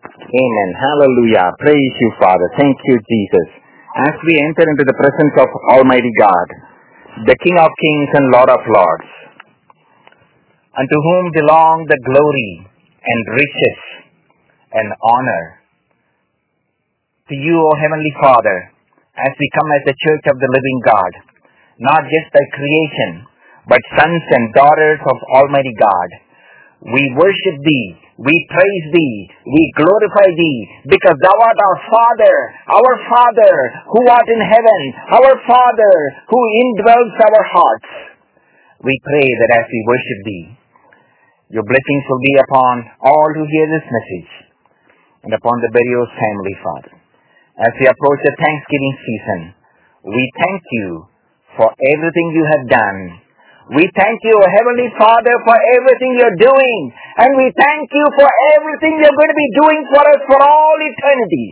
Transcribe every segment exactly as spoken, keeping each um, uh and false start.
Amen. Hallelujah. Praise you, Father. Thank you, Jesus. As we enter into the presence of Almighty God, the King of Kings and Lord of Lords, unto whom belong the glory and riches and honor, to you, O Heavenly Father, as we come as the church of the living God, not just thy creation, but sons and daughters of Almighty God, we worship thee, we praise thee, we glorify thee, because thou art our Father, our Father who art in heaven, our Father who indwells our hearts. We pray that as we worship thee, your blessings will be upon all who hear this message, and upon the Berrios family, Father. As we approach the Thanksgiving season, we thank you for everything you have done. We thank you, Heavenly Father, for everything you're doing. And we thank you for everything you're going to be doing for us for all eternity.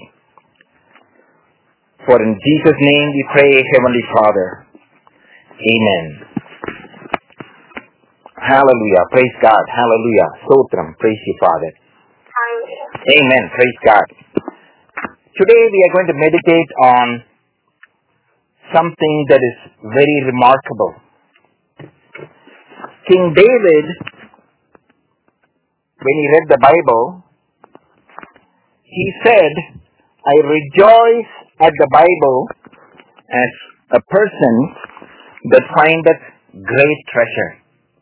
For in Jesus' name we pray, Heavenly Father. Amen. Hallelujah. Praise God. Hallelujah. Sotram. Praise you, Father. Amen. Praise God. Today we are going to meditate on something that is very remarkable. King David, when he read the Bible, he said, I rejoice at the Bible as a person that findeth great treasure.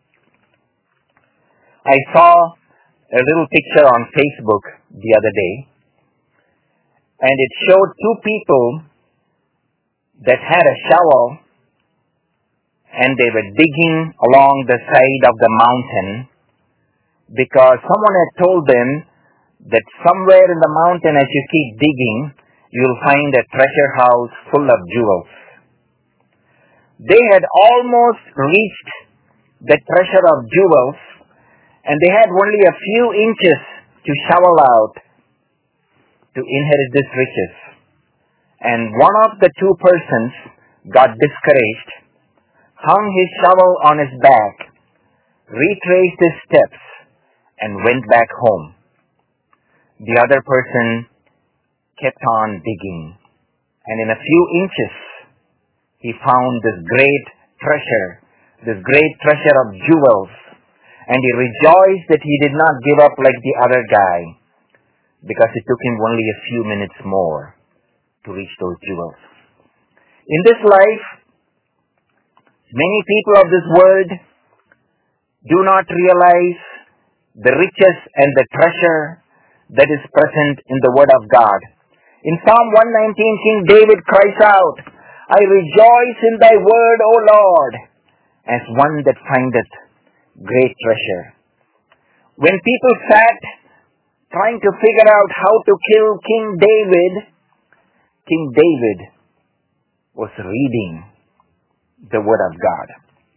I saw a little picture on Facebook the other day, and it showed two people that had a shovel, and they were digging along the side of the mountain because someone had told them that somewhere in the mountain, as you keep digging, you'll find a treasure house full of jewels. They had almost reached the treasure of jewels, and they had only a few inches to shovel out to inherit this riches. And one of the two persons got discouraged, hung his shovel on his back, retraced his steps, and went back home. The other person kept on digging, and in a few inches, he found this great treasure, this great treasure of jewels, and he rejoiced that he did not give up like the other guy, because it took him only a few minutes more to reach those jewels. In this life, many people of this world do not realize the riches and the treasure that is present in the Word of God. In Psalm one nineteen, King David cries out, I rejoice in thy word, O Lord, as one that findeth great treasure. When people sat trying to figure out how to kill King David, King David was reading the Word of God.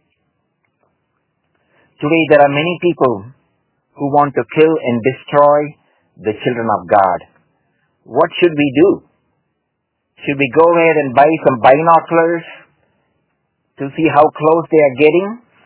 Today there are many people who want to kill and destroy the children of God. What should we do? Should we go ahead and buy some binoculars to see how close they are getting?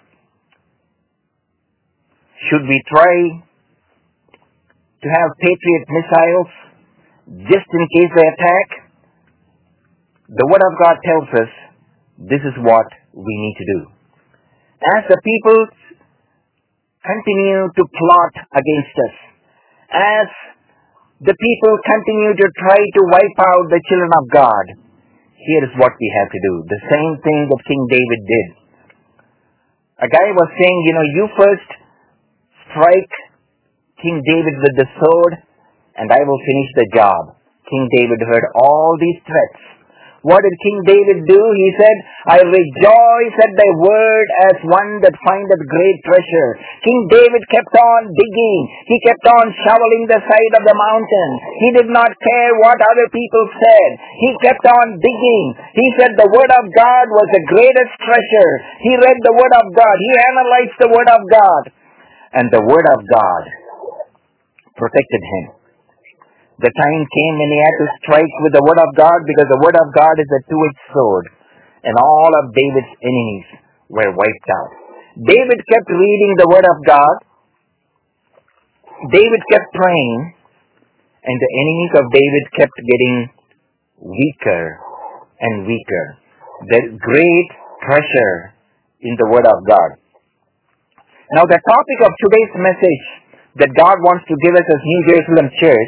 Should we try to have Patriot missiles just in case they attack? The Word of God tells us this is what we need to do. As the people continue to plot against us, as the people continue to try to wipe out the children of God, here is what we have to do. The same thing that King David did. A guy was saying, you know, you first strike King David with the sword, and I will finish the job. King David heard all these threats. What did King David do? He said, I rejoice at thy word as one that findeth great treasure. King David kept on digging. He kept on shoveling the side of the mountain. He did not care what other people said. He kept on digging. He said the word of God was the greatest treasure. He read the word of God. He analyzed the word of God. And the word of God protected him. The time came when he had to strike with the word of God, because the word of God is a two-edged sword, and all of David's enemies were wiped out. David kept reading the word of God. David kept praying, and the enemies of David kept getting weaker and weaker. There is great pressure in the Word of God. Now, the topic of today's message that God wants to give us as New Jerusalem Church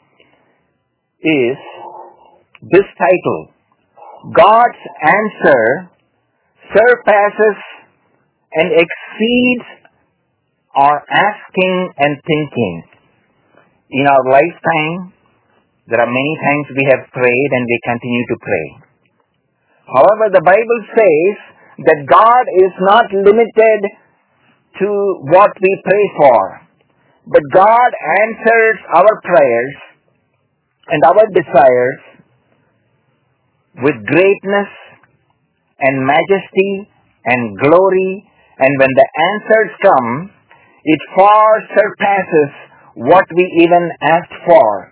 is this title: God's answer surpasses and exceeds our asking and thinking. In our lifetime, there are many times we have prayed and we continue to pray. However, the Bible says that God is not limited to what we pray for, but God answers our prayers and our desires with greatness and majesty and glory, and when the answers come, it far surpasses what we even asked for.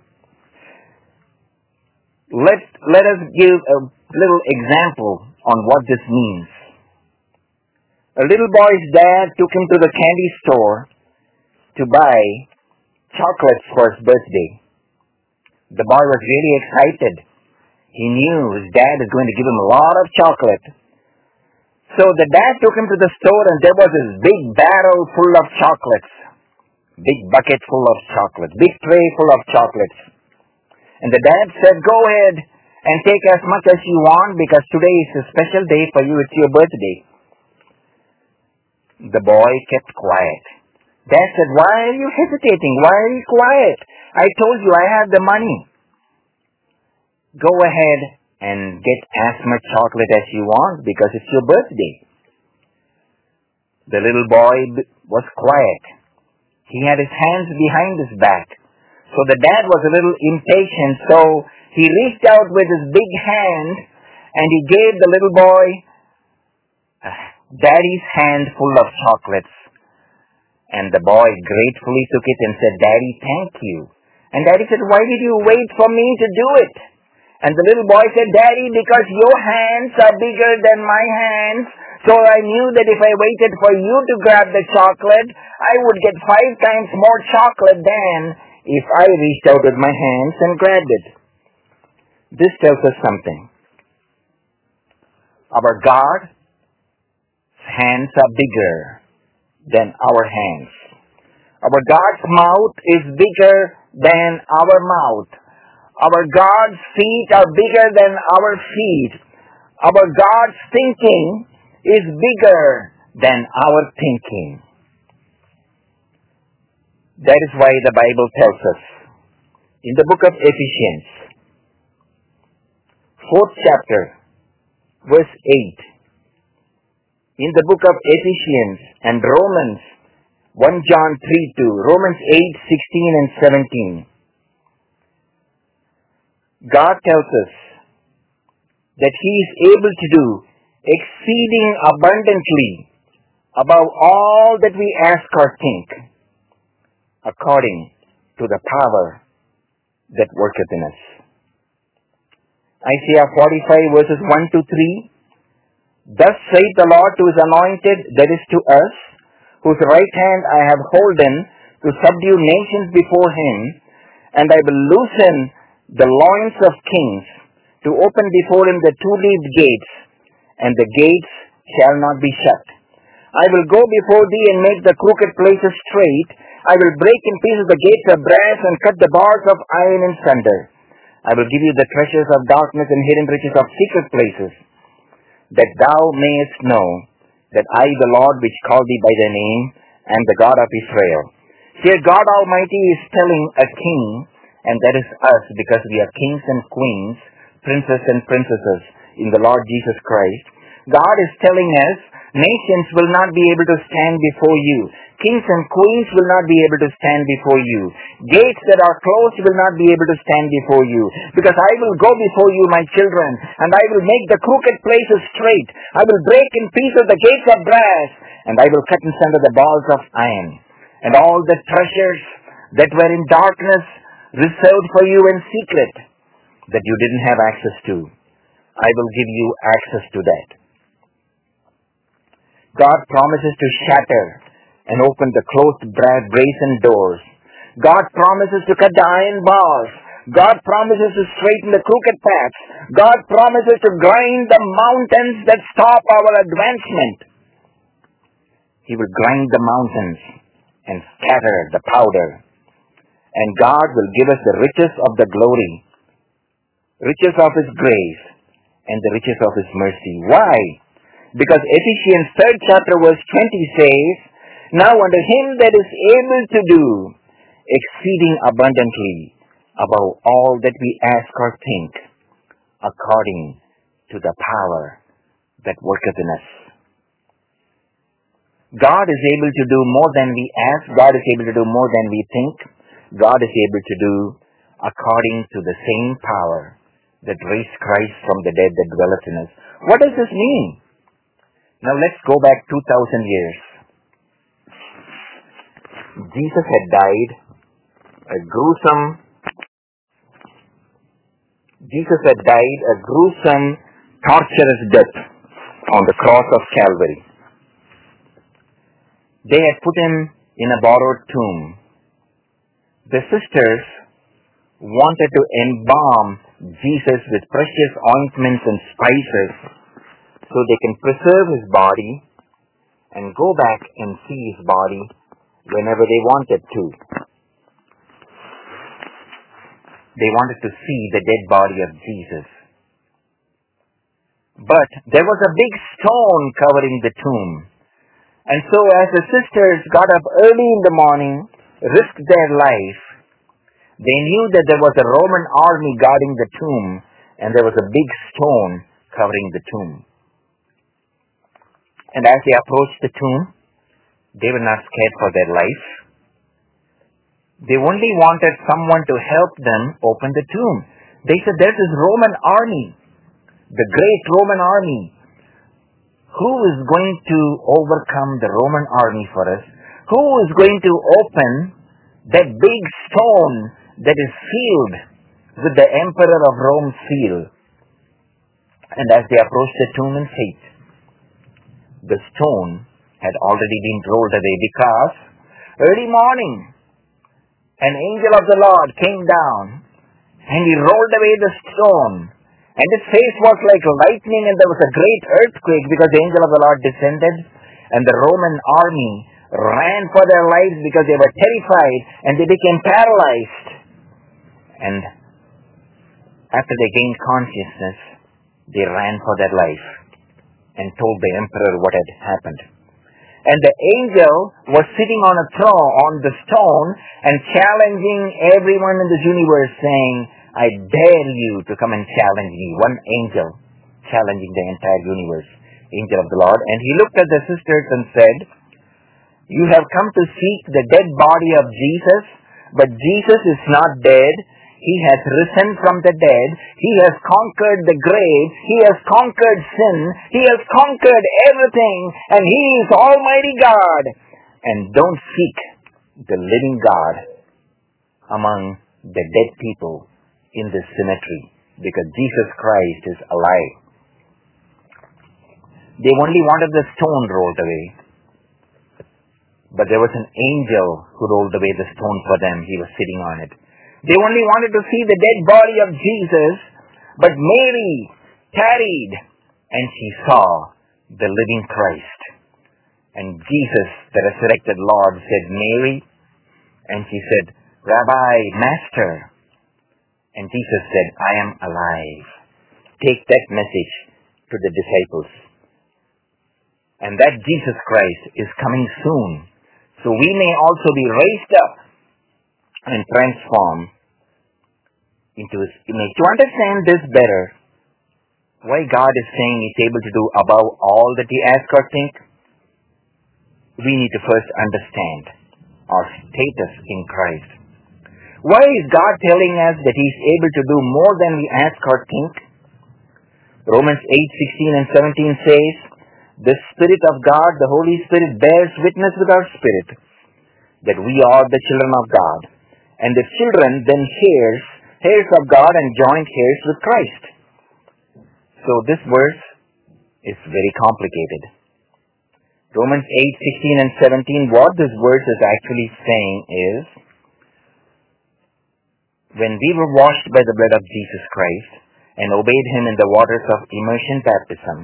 Let, let us give a little example on what this means. A little boy's dad took him to the candy store to buy chocolates for his birthday. The boy was really excited. He knew his dad was going to give him a lot of chocolate. So the dad took him to the store, and there was this big barrel full of chocolates. Big bucket full of chocolates. Big tray full of chocolates. And the dad said, "Go ahead and take as much as you want, because today is a special day for you. It's your birthday." The boy kept quiet. Dad said, "Why are you hesitating? Why are you quiet? I told you I have the money. Go ahead and get as much chocolate as you want, because it's your birthday." The little boy was quiet. He had his hands behind his back. So the dad was a little impatient, so he reached out with his big hand and he gave the little boy Daddy's hand full of chocolates. And the boy gratefully took it and said, "Daddy, thank you." And Daddy said, "Why did you wait for me to do it?" And the little boy said, "Daddy, because your hands are bigger than my hands, so I knew that if I waited for you to grab the chocolate, I would get five times more chocolate than if I reached out with my hands and grabbed it." This tells us something. Our God's hands are bigger than our hands. Our God's mouth is bigger than our mouth. Our God's feet are bigger than our feet. Our God's thinking is bigger than our thinking. That is why the Bible tells us in the book of Ephesians, fourth chapter, verse eight, in the book of Ephesians and Romans, First John three two, Romans eight sixteen and seventeen, God tells us that He is able to do exceeding abundantly above all that we ask or think, according to the power that worketh in us. Isaiah forty-five verses one to three, "Thus saith the Lord to His anointed, that is to us, whose right hand I have holden to subdue nations before Him, and I will loosen the loins of kings, to open before Him the two-leaved gates, and the gates shall not be shut. I will go before thee and make the crooked places straight. I will break in pieces the gates of brass and cut the bars of iron in sunder. I will give you the treasures of darkness and hidden riches of secret places, that thou mayest know that I, the Lord, which called thee by thy name, am the God of Israel." Here God Almighty is telling a king, and that is us, because we are kings and queens, princes and princesses in the Lord Jesus Christ. God is telling us, nations will not be able to stand before you. Kings and queens will not be able to stand before you. Gates that are closed will not be able to stand before you. Because I will go before you, my children, and I will make the crooked places straight. I will break in pieces the gates of brass, and I will cut in sunder the bars of iron. And all the treasures that were in darkness, reserved for you in secret, that you didn't have access to, I will give you access to that. God promises to shatter and open the closed brazen doors, God promises to cut the iron bars. God promises to straighten the crooked paths. God promises to grind the mountains that stop our advancement. He will grind the mountains and scatter the powder. And God will give us the riches of the glory, riches of His grace, and the riches of His mercy. Why? Because Ephesians third chapter verse twenty says, now unto Him that is able to do exceeding abundantly above all that we ask or think, according to the power that worketh in us. God is able to do more than we ask. God is able to do more than we think. God is able to do according to the same power that raised Christ from the dead that dwelleth in us. What does this mean? Now let's go back two thousand years. Jesus had died a gruesome, Jesus had died a gruesome, torturous death on the cross of Calvary. They had put Him in a borrowed tomb. The sisters wanted to embalm Jesus with precious ointments and spices so they can preserve His body and go back and see His body whenever they wanted to. They wanted to see the dead body of Jesus. But there was a big stone covering the tomb. And so as the sisters got up early in the morning, risked their life, they knew that there was a Roman army guarding the tomb, and there was a big stone covering the tomb. And as they approached the tomb, they were not scared for their life. They only wanted someone to help them open the tomb. They said, there's this Roman army, the great Roman army. Who is going to overcome the Roman army for us? Who is going to open that big stone that is sealed with the Emperor of Rome's seal? And as they approached the tomb in faith, the stone had already been rolled away, because early morning, an angel of the Lord came down and he rolled away the stone, and his face was like lightning, and there was a great earthquake because the angel of the Lord descended, and the Roman army ran for their lives because they were terrified and they became paralyzed. And after they gained consciousness, they ran for their life and told the emperor what had happened. And the angel was sitting on a throne, on the stone, and challenging everyone in this universe, saying, I dare you to come and challenge me. One angel challenging the entire universe, angel of the Lord. And he looked at the sisters and said, you have come to seek the dead body of Jesus, but Jesus is not dead. He has risen from the dead. He has conquered the grave. He has conquered sin. He has conquered everything. And He is Almighty God. And don't seek the living God among the dead people in this cemetery, because Jesus Christ is alive. They only wanted the stone rolled away. But there was an angel who rolled away the stone for them. He was sitting on it. They only wanted to see the dead body of Jesus, but Mary tarried, and she saw the living Christ. And Jesus, the resurrected Lord, said, Mary, and she said, Rabbi, Master. And Jesus said, I am alive. Take that message to the disciples. And that Jesus Christ is coming soon, so we may also be raised up and transformed into His image. To understand this better, why God is saying He's able to do above all that we ask or think, we need to first understand our status in Christ. Why is God telling us that He is able to do more than we ask or think? Romans eight sixteen and seventeen says, the Spirit of God, the Holy Spirit, bears witness with our spirit that we are the children of God. And the children then heirs, heirs of God and joint heirs with Christ. So this verse is very complicated. Romans eight sixteen and seventeen, what this verse is actually saying is, when we were washed by the blood of Jesus Christ and obeyed Him in the waters of immersion baptism,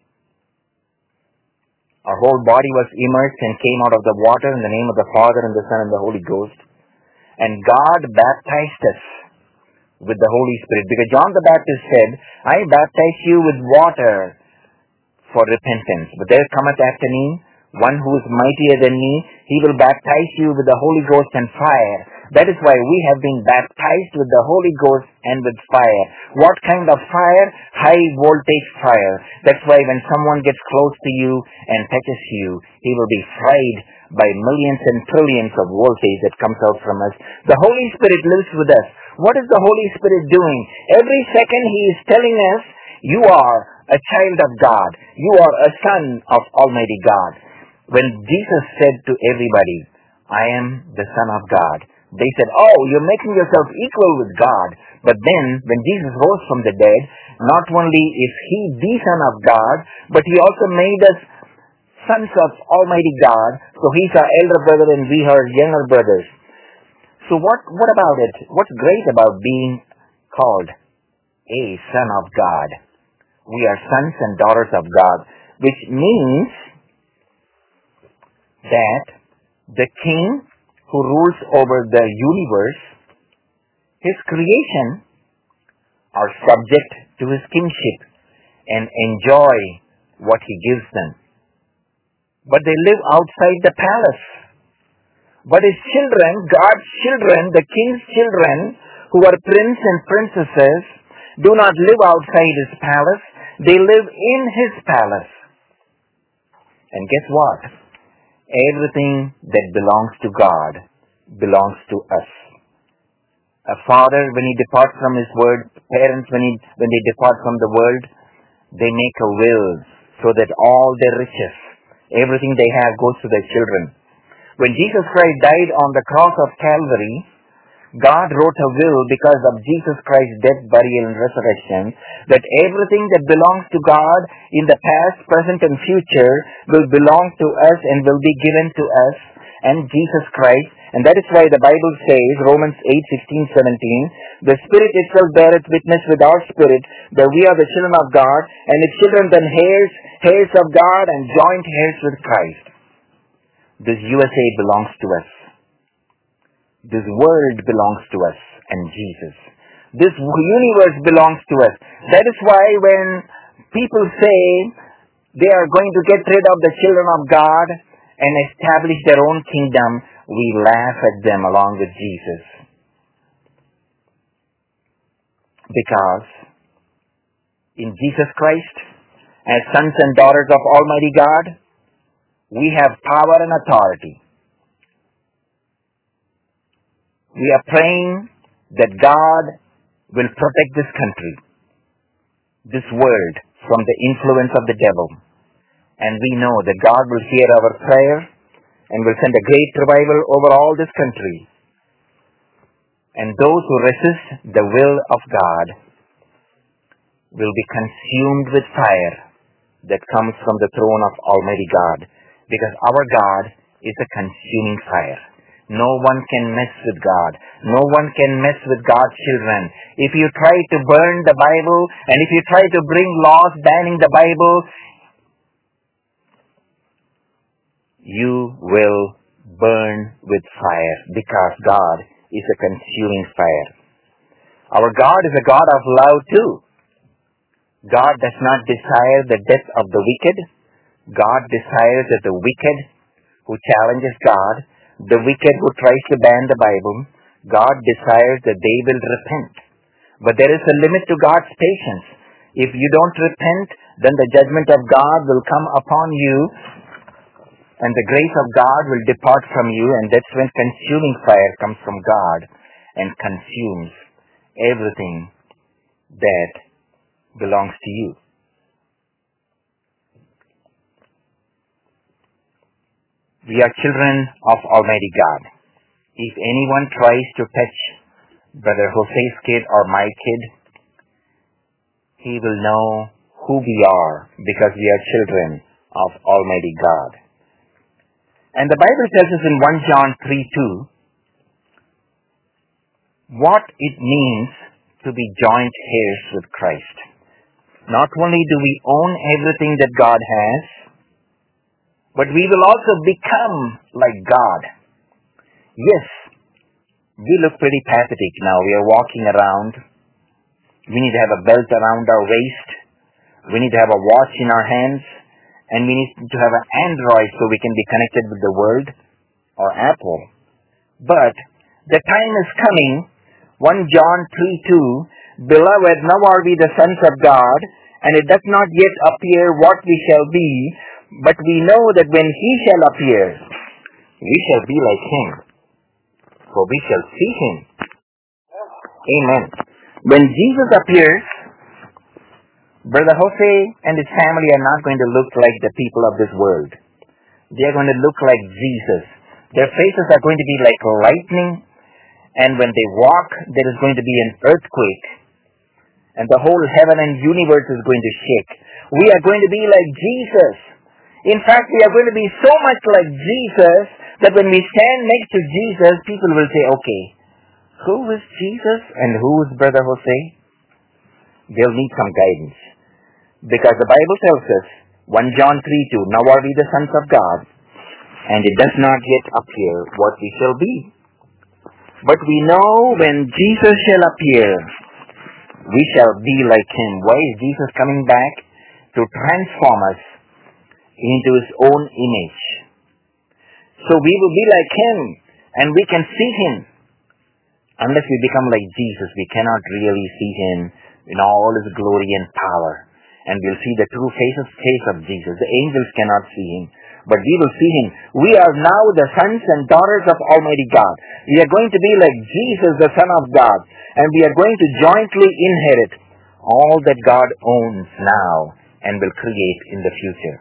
our whole body was immersed and came out of the water in the name of the Father and the Son and the Holy Ghost. And God baptized us with the Holy Spirit. Because John the Baptist said, I baptize you with water for repentance. But there cometh after me one who is mightier than me. He will baptize you with the Holy Ghost and fire. That is why we have been baptized with the Holy Ghost and with fire. What kind of fire? High voltage fire. That's why when someone gets close to you and touches you, he will be fried by millions and trillions of voltage that comes out from us. The Holy Spirit lives with us. What is the Holy Spirit doing? Every second He is telling us, you are a child of God. You are a son of Almighty God. When Jesus said to everybody, I am the Son of God, they said, oh, you're making yourself equal with God. But then, when Jesus rose from the dead, not only is He the Son of God, but He also made us sons of Almighty God. So He's our elder brother and we are younger brothers. So what, what about it? What's great about being called a son of God? We are sons and daughters of God, which means that the King who rules over the universe, His creation, are subject to His kingship and enjoy what He gives them. But they live outside the palace. But His children, God's children, the King's children, who are prince and princesses, do not live outside His palace. They live in His palace. And guess what? Everything that belongs to God belongs to us. A father, when he departs from his word, parents, when, he, when they depart from the world, they make a will so that all their riches, everything they have goes to their children. When Jesus Christ died on the cross of Calvary, God wrote a will because of Jesus Christ's death, burial, and resurrection, that everything that belongs to God in the past, present, and future will belong to us and will be given to us and Jesus Christ. And that is why the Bible says, Romans eight, sixteen, seventeen, the Spirit itself beareth witness with our spirit that we are the children of God, and if children then heirs, heirs of God, and joint heirs with Christ. This U S A belongs to us. This world belongs to us and Jesus. This universe belongs to us. That is why when people say they are going to get rid of the children of God and establish their own kingdom, we laugh at them along with Jesus. Because in Jesus Christ, as sons and daughters of Almighty God, we have power and authority. We are praying that God will protect this country, this world, from the influence of the devil. And we know that God will hear our prayer and will send a great revival over all this country. And those who resist the will of God will be consumed with fire that comes from the throne of Almighty God. Because our God is a consuming fire. No one can mess with God. No one can mess with God's children. If you try to burn the Bible, and if you try to bring laws banning the Bible, you will burn with fire, because God is a consuming fire. Our God is a God of love too. God does not desire the death of the wicked. God desires that the wicked who challenges God, the wicked who tries to ban the Bible, God desires that they will repent. But there is a limit to God's patience. If you don't repent, then the judgment of God will come upon you, and the grace of God will depart from you, and that's when consuming fire comes from God and consumes everything that belongs to you. We are children of Almighty God. If anyone tries to touch Brother Jose's kid or my kid, he will know who we are, because we are children of Almighty God. And the Bible tells us in First John three two, what it means to be joint heirs with Christ. Not only do we own everything that God has, but we will also become like God. Yes, we look pretty pathetic now. We are walking around. We need to have a belt around our waist. We need to have a watch in our hands. And we need to have an Android so we can be connected with the world, or Apple. But the time is coming, First John three two, Beloved, now are we the sons of God, and it does not yet appear what we shall be, but we know that when He shall appear, we shall be like Him, for we shall see Him. Amen. When Jesus appears, Brother Jose and his family are not going to look like the people of this world. They are going to look like Jesus. Their faces are going to be like lightning, and when they walk, there is going to be an earthquake, and the whole heaven and universe is going to shake. We are going to be like Jesus. In fact, we are going to be so much like Jesus that when we stand next to Jesus, people will say, okay, who is Jesus and who is Brother Jose? They'll need some guidance. Because the Bible tells us, First John three two, now are we the sons of God, and it does not yet appear what we shall be. But we know when Jesus shall appear, we shall be like Him. Why is Jesus coming back? To transform us into His own image. So we will be like Him, and we can see Him. Unless we become like Jesus, we cannot really see Him in all His glory and power. And we'll see the true face of, face of Jesus. The angels cannot see Him, but we will see Him. We are now the sons and daughters of Almighty God. We are going to be like Jesus, the Son of God, and we are going to jointly inherit all that God owns now and will create in the future.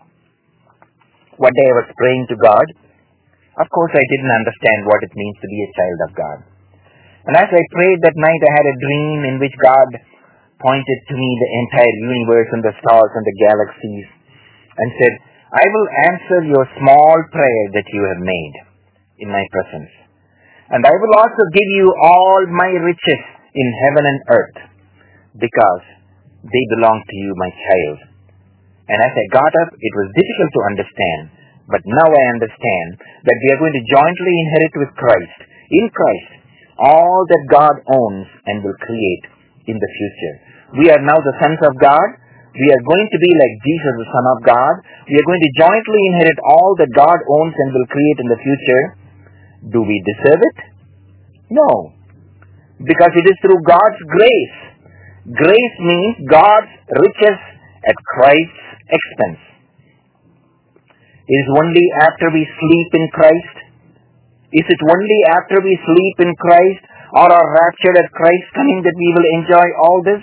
One day I was praying to God. Of course, I didn't understand what it means to be a child of God. And as I prayed that night, I had a dream in which God pointed to me the entire universe and the stars and the galaxies and said, I will answer your small prayer that you have made in my presence. And I will also give you all my riches in heaven and earth because they belong to you, my child. And as I got up, it was difficult to understand, but now I understand that we are going to jointly inherit with Christ, in Christ, all that God owns and will create in the future. We are now the sons of God. We are going to be like Jesus, the Son of God. We are going to jointly inherit all that God owns and will create in the future. Do we deserve it? No. Because it is through God's grace. Grace means God's riches at Christ's expense. It is only after we sleep in Christ. Is it only after we sleep in Christ or are raptured at Christ's coming that we will enjoy all this?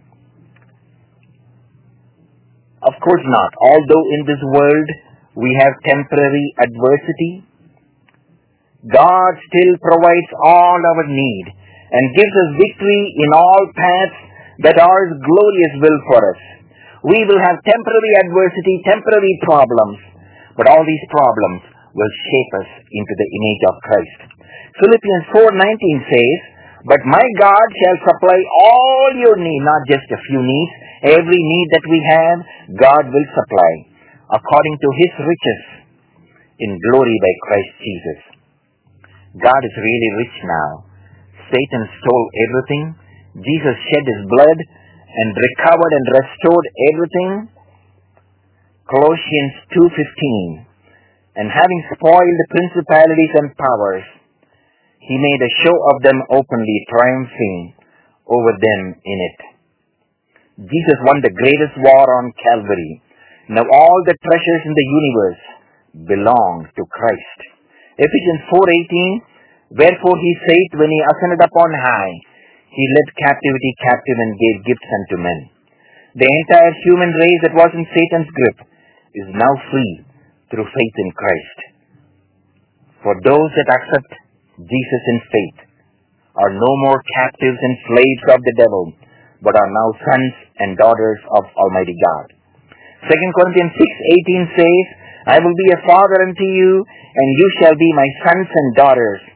Of course not. Although in this world we have temporary adversity, God still provides all our need and gives us victory in all paths that are His glorious will for us. We will have temporary adversity, temporary problems, but all these problems will shape us into the image of Christ. Philippians four nineteen says, but my God shall supply all your need, not just a few needs. Every need that we have, God will supply according to His riches in glory by Christ Jesus. God is really rich now. Satan stole everything. Jesus shed His blood and recovered and restored everything. Colossians two fifteen. And having spoiled the principalities and powers, He made a show of them openly, triumphing over them in it. Jesus won the greatest war on Calvary. Now all the treasures in the universe belong to Christ. Ephesians four eighteen, wherefore He saith, when He ascended upon high, He led captivity captive and gave gifts unto men. The entire human race that was in Satan's grip is now free through faith in Christ. For those that accept Jesus in faith are no more captives and slaves of the devil, but are now sons and daughters of Almighty God. Second Corinthians six eighteen says, I will be a father unto you, and you shall be my sons and daughters,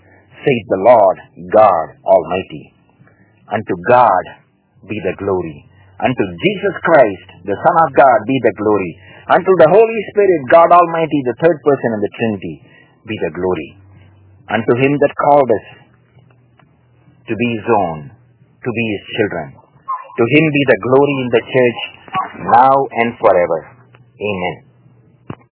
saith the Lord God Almighty. Unto God be the glory. Unto Jesus Christ, the Son of God, be the glory. Unto the Holy Spirit, God Almighty, the third person in the Trinity, be the glory. Unto him that called us to be his own, to be his children. To him be the glory in the church, now and forever. Amen.